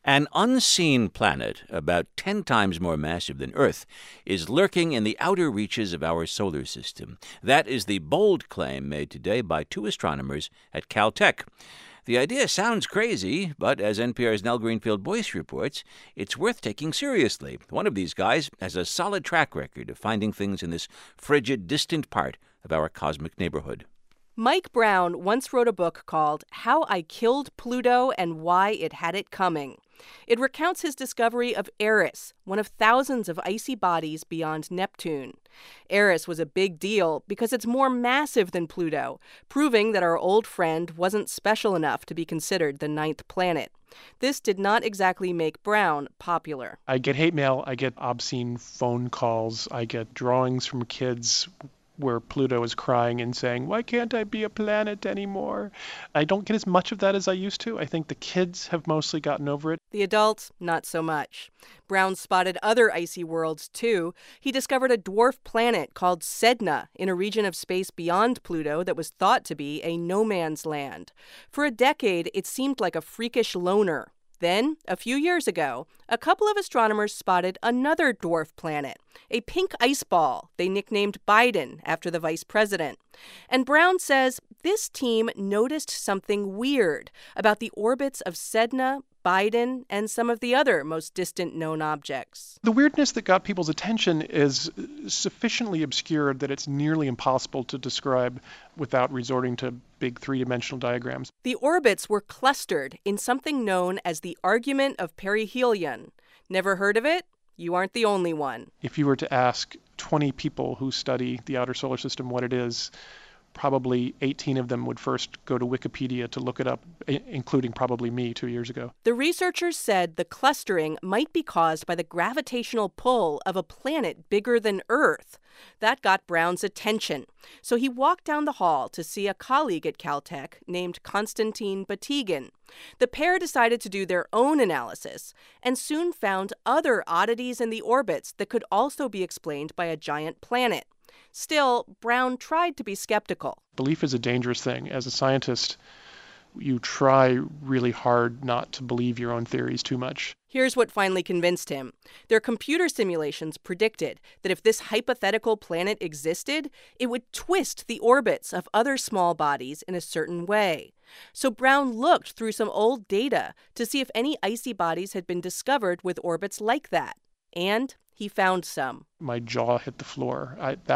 An unseen planet, about 10 times more massive than Earth, is lurking in the outer reaches of our solar system. That is the bold claim made today by two astronomers at Caltech. The idea sounds crazy, but as NPR's Nell Greenfield-Boyce reports, it's worth taking seriously. One of these guys has a solid track record of finding things in this frigid, distant part of our cosmic neighborhood. Mike Brown once wrote a book called How I Killed Pluto and Why It Had It Coming. It recounts his discovery of Eris, one of thousands of icy bodies beyond Neptune. Eris was a big deal because it's more massive than Pluto, proving that our old friend wasn't special enough to be considered the ninth planet. This did not exactly make Brown popular. I get hate mail, I get obscene phone calls, I get drawings from kids where Pluto is crying and saying, "Why can't I be a planet anymore?" I don't get as much of that as I used to. I think the kids have mostly gotten over it. The adults, not so much. Brown spotted other icy worlds, too. He discovered a dwarf planet called Sedna in a region of space beyond Pluto that was thought to be a no-man's land. For a decade, it seemed like a freakish loner. Then, a few years ago, a couple of astronomers spotted another dwarf planet, a pink ice ball they nicknamed Biden after the vice president. And Brown says this team noticed something weird about the orbits of Sedna, Biden, and some of the other most distant known objects. The weirdness that got people's attention is sufficiently obscured that it's nearly impossible to describe without resorting to big three-dimensional diagrams. The orbits were clustered in something known as the argument of perihelion. Never heard of it? You aren't the only one. If you were to ask 20 people who study the outer solar system what it is, probably 18 of them would first go to Wikipedia to look it up, including probably me 2 years ago. The researchers said the clustering might be caused by the gravitational pull of a planet bigger than Earth. That got Brown's attention. So he walked down the hall to see a colleague at Caltech named Konstantin Batygin. The pair decided to do their own analysis and soon found other oddities in the orbits that could also be explained by a giant planet. Still, Brown tried to be skeptical. Belief is a dangerous thing. As a scientist, you try really hard not to believe your own theories too much. Here's what finally convinced him. Their computer simulations predicted that if this hypothetical planet existed, it would twist the orbits of other small bodies in a certain way. So Brown looked through some old data to see if any icy bodies had been discovered with orbits like that. And he found some. My jaw hit the floor.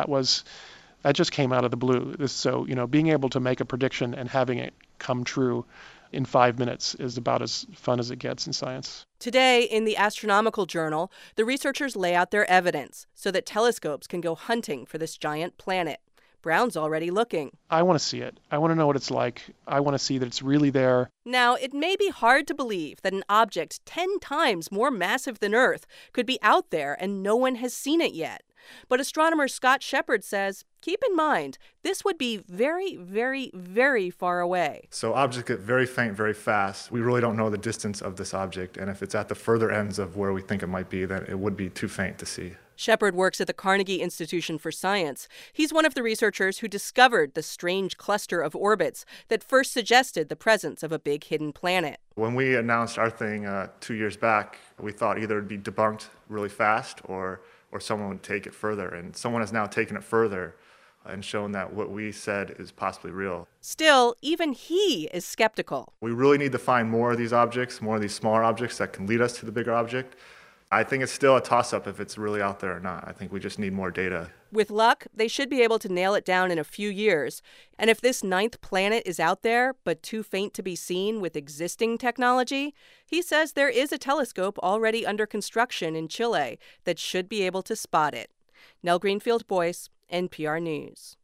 That just came out of the blue. So, being able to make a prediction and having it come true in 5 minutes is about as fun as it gets in science. Today, in the Astronomical Journal, the researchers lay out their evidence so that telescopes can go hunting for this giant planet. Brown's already looking. I want to see it. I want to know what it's like. I want to see that it's really there. Now, it may be hard to believe that an object 10 times more massive than Earth could be out there and no one has seen it yet. But astronomer Scott Shepard says, keep in mind, this would be very, very, very far away. So objects get very faint very fast. We really don't know the distance of this object, and if it's at the further ends of where we think it might be, then it would be too faint to see. Shepard works at the Carnegie Institution for Science. He's one of the researchers who discovered the strange cluster of orbits that first suggested the presence of a big hidden planet. When we announced our thing 2 years back, we thought either it'd be debunked really fast or someone would take it further. And someone has now taken it further and shown that what we said is possibly real. Still, even he is skeptical. We really need to find more of these objects, more of these smaller objects that can lead us to the bigger object. I think it's still a toss-up if it's really out there or not. I think we just need more data. With luck, they should be able to nail it down in a few years. And if this ninth planet is out there, but too faint to be seen with existing technology, he says there is a telescope already under construction in Chile that should be able to spot it. Nell Greenfield-Boyce, NPR News.